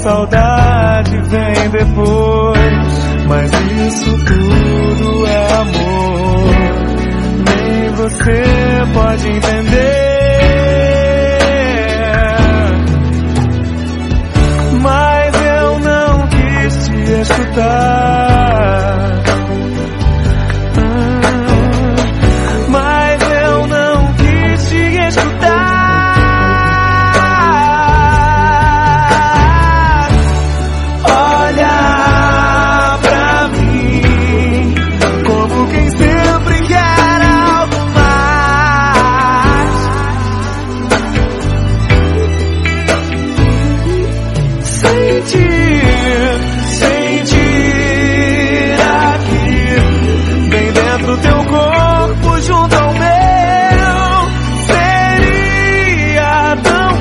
saudade vem depois, mas isso tudo é amor. Nem você pode entender, mas eu não quis te escutar. Mas eu não quis te escutar. Olha pra mim como quem sempre quer algo mais. Sentir aqui bem dentro do teu corpo junto ao meu, seria tão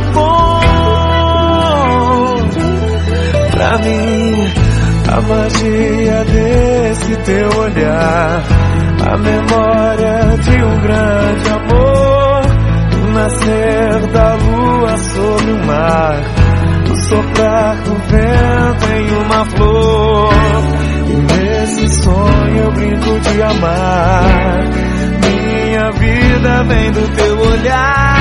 bom. Pra mim, a magia desse teu olhar, a memória de um grande amor, o nascer da lua sobre o mar, o soprar do vento em uma flor. E nesse sonho eu brinco de amar. Minha vida vem do teu olhar.